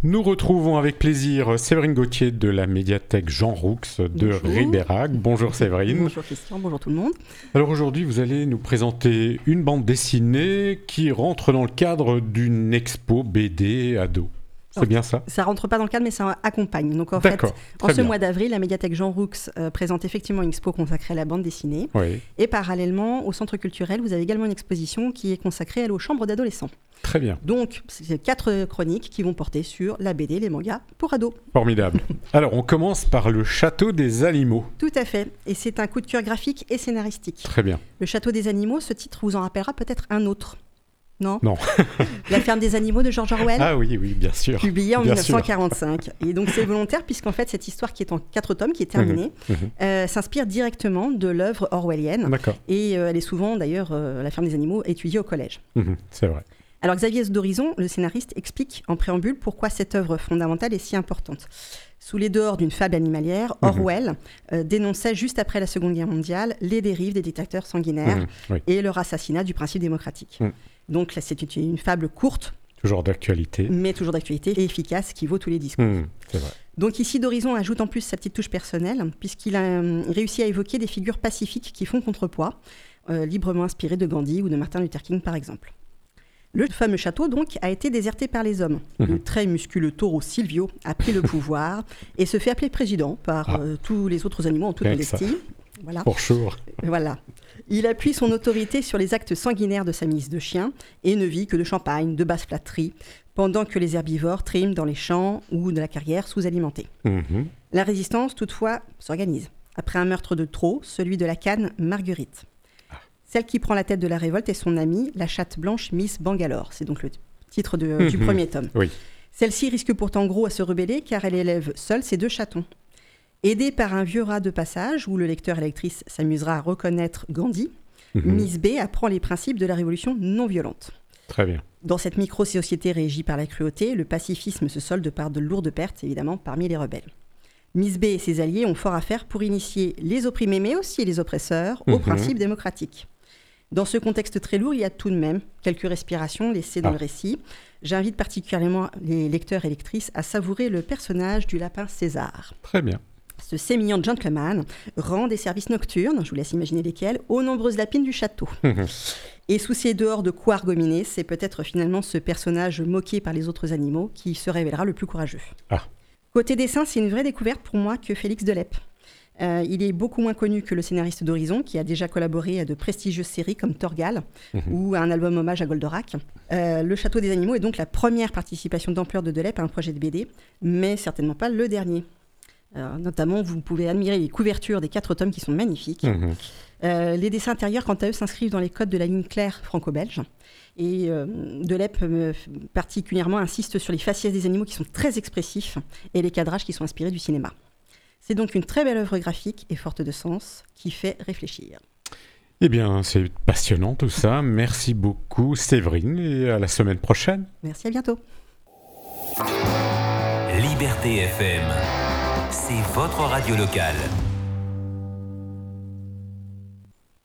Nous retrouvons avec plaisir Séverine Gauthier de la médiathèque Jean Roux de Ribérac. Bonjour Séverine. Bonjour Christian, bonjour tout le monde. Alors aujourd'hui, vous allez nous présenter une bande dessinée qui rentre dans le cadre d'une expo BD ado. C'est bien ça ? Ça rentre pas dans le cadre, mais ça accompagne. Donc en fait, en ce mois d'avril, la médiathèque Jean Roux présente effectivement une expo consacrée à la bande dessinée. Oui. Et parallèlement, au centre culturel, vous avez également une exposition qui est consacrée aux chambres d'adolescents. Très bien. Donc, c'est 4 chroniques qui vont porter sur la BD, les mangas pour ados. Formidable. Alors, on commence par le Château des Animaux. Tout à fait. Et c'est un coup de cœur graphique et scénaristique. Très bien. Le Château des Animaux, ce titre vous en rappellera peut-être un autre. Non. La ferme des animaux de George Orwell. Ah oui, bien sûr. Publié en 1945. Et donc c'est volontaire puisqu'en fait cette histoire qui est en 4 tomes, qui est terminée, s'inspire directement de l'œuvre orwellienne. D'accord. Et elle est souvent d'ailleurs, la ferme des animaux, étudiée au collège. C'est vrai. Alors Xavier Dorizon, le scénariste, explique en préambule pourquoi cette œuvre fondamentale est si importante. Sous les dehors d'une fable animalière, Orwell dénonçait juste après la Seconde Guerre mondiale les dérives des dictateurs sanguinaires et leur assassinat du principe démocratique. Donc là, c'est une fable courte. Toujours d'actualité. Mais toujours d'actualité et efficace, qui vaut tous les discours. C'est vrai. Donc ici, Dorizon ajoute en plus sa petite touche personnelle, puisqu'il a réussi à évoquer des figures pacifiques qui font contrepoids, librement inspirées de Gandhi ou de Martin Luther King, par exemple. Le fameux château, donc, a été déserté par les hommes. Le très musculeux taureau Silvio a pris le pouvoir et se fait appeler président par tous les autres animaux en toute modestie. Voilà. Pour sure. Voilà. Il appuie son autorité sur les actes sanguinaires de sa milice de chiens et ne vit que de champagne, de basse flatterie, pendant que les herbivores triment dans les champs ou de la carrière sous-alimentés. La résistance, toutefois, s'organise. Après un meurtre de trop, celui de la canne Marguerite. Celle qui prend la tête de la révolte est son amie, la chatte blanche Miss Bangalore. C'est donc le titre du premier tome. Oui. Celle-ci risque pourtant gros à se rebeller car elle élève seule ses 2 chatons. Aidée par un vieux rat de passage où le lecteur et la lectrice s'amusera à reconnaître Gandhi, Miss B apprend les principes de la révolution non violente. Très bien. Dans cette micro-société régie par la cruauté, le pacifisme se solde par de lourdes pertes, évidemment, parmi les rebelles. Miss B et ses alliés ont fort à faire pour initier les opprimés, mais aussi les oppresseurs, aux principes démocratiques. Dans ce contexte très lourd, il y a tout de même quelques respirations laissées dans le récit. J'invite particulièrement les lecteurs et lectrices à savourer le personnage du lapin César. Très bien. Ce sémillant gentleman rend des services nocturnes, je vous laisse imaginer lesquels, aux nombreuses lapines du château. Et sous ces dehors de couards gominés, c'est peut-être finalement ce personnage moqué par les autres animaux qui se révélera le plus courageux. Côté dessin, c'est une vraie découverte pour moi que Félix Delep. Il est beaucoup moins connu que le scénariste d'Horizon, qui a déjà collaboré à de prestigieuses séries comme Torgal ou à un album hommage à Goldorak. Le Château des Animaux est donc la première participation d'ampleur de Delep à un projet de BD, mais certainement pas le dernier. Notamment, vous pouvez admirer les couvertures des 4 tomes qui sont magnifiques. Les dessins intérieurs, quant à eux, s'inscrivent dans les codes de la ligne claire franco-belge. Et Delep particulièrement insiste sur les faciès des animaux qui sont très expressifs et les cadrages qui sont inspirés du cinéma. C'est donc une très belle œuvre graphique et forte de sens qui fait réfléchir. Eh bien, c'est passionnant tout ça. Merci beaucoup Séverine et à la semaine prochaine. Merci, à bientôt. Liberté FM, c'est votre radio locale.